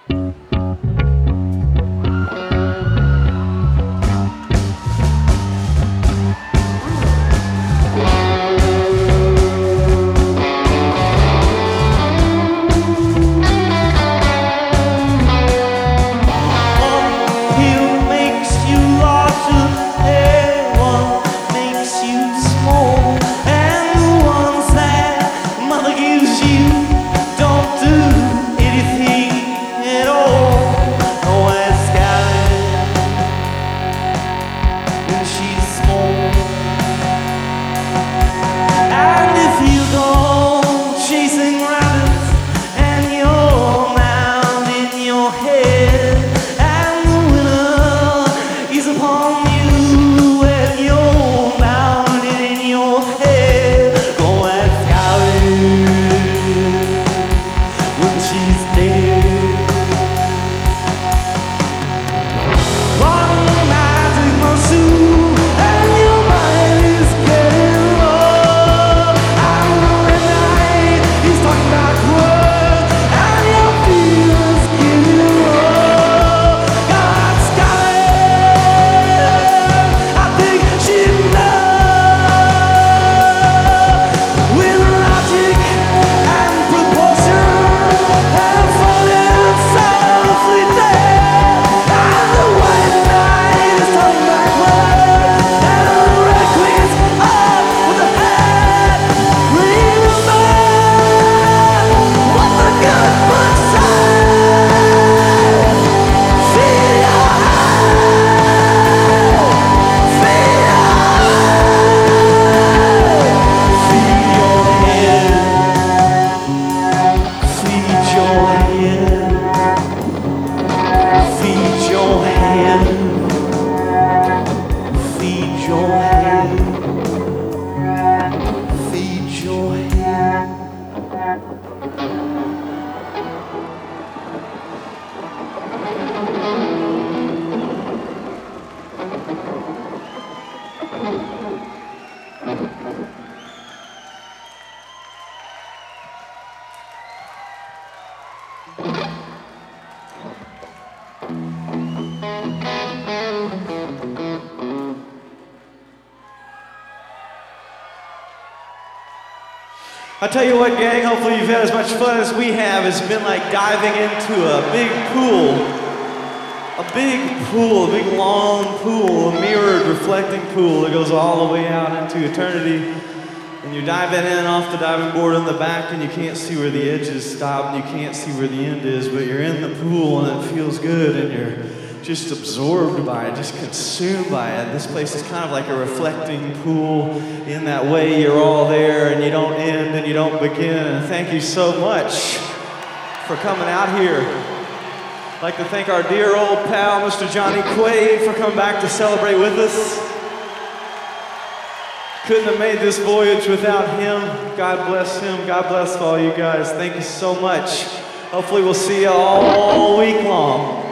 I tell you what, gang, hopefully you've had as much fun as we have. It's been like diving into a big pool. A big long pool, a mirrored, reflecting pool that goes all the way out into eternity. And you're diving in off the diving board in the back and you can't see where the edges stop and you can't see where the end is, but you're in the pool and it feels good and you're just absorbed by it, just consumed by it. This place is kind of like a reflecting pool in that way. You're all there and you don't end and you don't begin. And thank you so much for coming out here. I'd like to thank our dear old pal, Mr. Johnny Quaid, for coming back to celebrate with us. Couldn't have made this voyage without him. God bless him. God bless all you guys. Thank you so much. Hopefully we'll see you all week long.